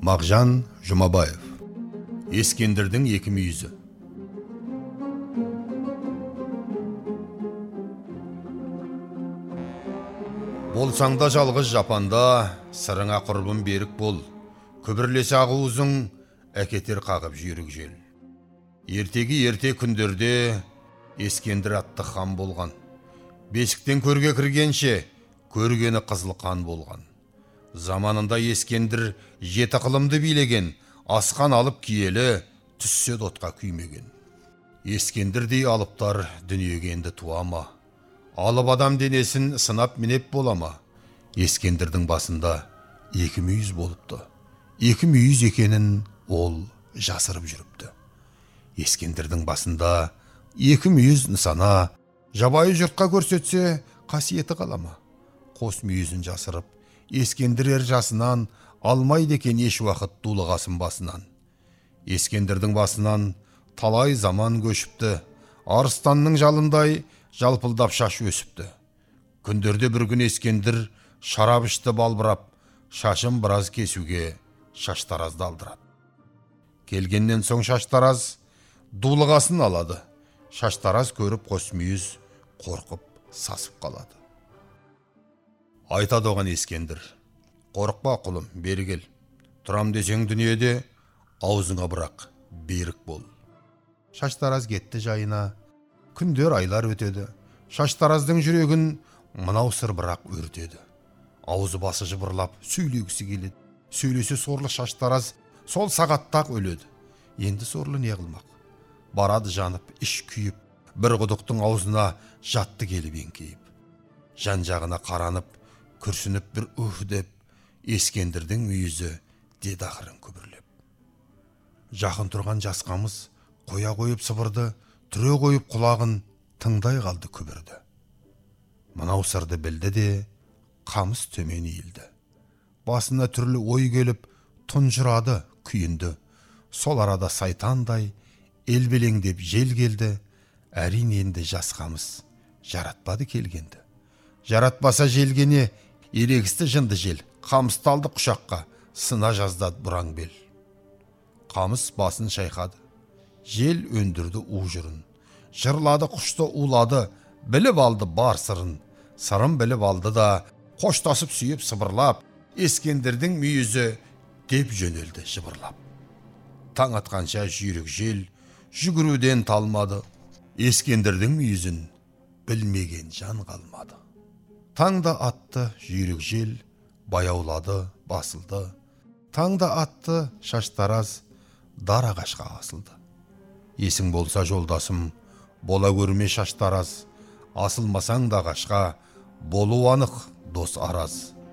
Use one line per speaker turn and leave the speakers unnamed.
Мағжан Жұмабаев. Ескендірдің екі мүйізі. Болсаңда жалғыз жапанда, сырыңа құрбым берік бол. Күбірлесе ағуызың, әкетер қағып жүйрік жел. Ертегі ерте күндерде Ескендір атты хан болған. Бесіктен көрге кіргенше, көргені қызыл қан болған. Заманында Ескендір жеті қылымды билеген, асқан алып киелі, түссе дотқа күймеген. Ескендірдей алыптар дүниеге енді туама. Алып адам денесін сынап мінеп болама. Ескендірдің басында екі мүйіз болыпты. Екі мүйіз екенін ол жасырып жүріпті. Ескендірдің басында екі мүйіз нысана, жабайы жұртқа көрсетсе қасиеті қалама. Қос мүйізін жасырып, Ескендір жасынан алмайды екен еш уақыт дулығасын басынан. Ескендірдің басынан талай заман көшіпті, арыстанның жалындай жалпылдап шаш өсіпті. Күндерде бір күн Ескендір шарап ішті балбырап, шашын біраз кесуге шаштаразды алдырады. Келгеннен соң шаштараз дулығасын алады. Шаштараз көріп қос мүйіз қорқып сасып қалады. Айтады оған Ескендір: қорықпа құлым, бері кел. Тұрам десең дүниеде, аузыңа бірақ берік бол. Шаштараз кетті жайына. Күндер айлар өтеді. Шаштараздың жүрегін мынау сыр бірақ өртеді. Аузы басы жыбырлап сөйлегісі келеді. Сөйлесе сорлы Шаштараз сол сағаттақ өледі. Енді сорлы не қылмақ? Барады жанып, іш күйіп, бір құдықтың аузына жатты келіп еңкейіп. Жан-жағына қаранып, күрсініп бір деп, Ескендірдің мүйізі деді ақырын күбірлеп. Жақын тұрған жасқамыз қоя қойып сыбырды, түре қойып құлағын тыңдай қалды күбірді. Мынау сырды білді де, қамыс төмен иілді. Басына түрлі ой келіп, тұнжырады, күйінді. Сол арада сайтандай елбелеңдеп жел келді. Әрине енді жасқамыз жаратпады келгенді. Жаратпаса желгене ерегісті жынды жел, қамысты алды құшаққа, сына жаздады бұраң бел. Қамыс басын шайқады, жел өндірді у жырын. Жырлады, құшты, улады, біліп алды бар сырын. Сырын біліп алды да, қоштасып сүйіп сыбырлап, Ескендірдің мүйізі деп жөнелді жыбырлап. Таң атқанша жүйрік жел жүгіруден талмады. Ескендірдің мүйізін білмеген жан қалмады. Таңда атты жүйрік жел, баяулады, басылды. Таңда атты Шаштараз дар ағашқа асылды. Есің болса жолдасым, бола көрме Шаштараз, асылмасаң да ағашқа, болу анық дос араз.